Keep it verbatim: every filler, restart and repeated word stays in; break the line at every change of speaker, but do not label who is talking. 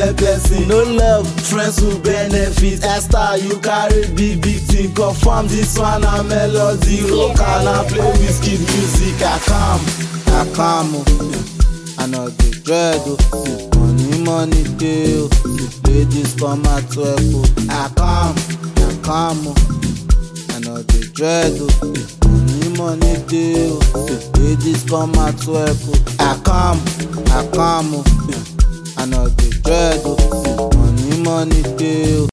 collect blessing. No love, friends who benefit. Esther, you carry big big thing. Confirm this one a melody. Rock and I play whiskey music. I come, I come, oh. I know the dread, oh. Money, money, day, oh. Ladies come at twelve, oh. I come, I come, oh. I know the dread, oh. Money, money, day, oh. Ladies come at twelve, oh. I come, I come, oh. I know the dread, oh. Money, money, day, oh.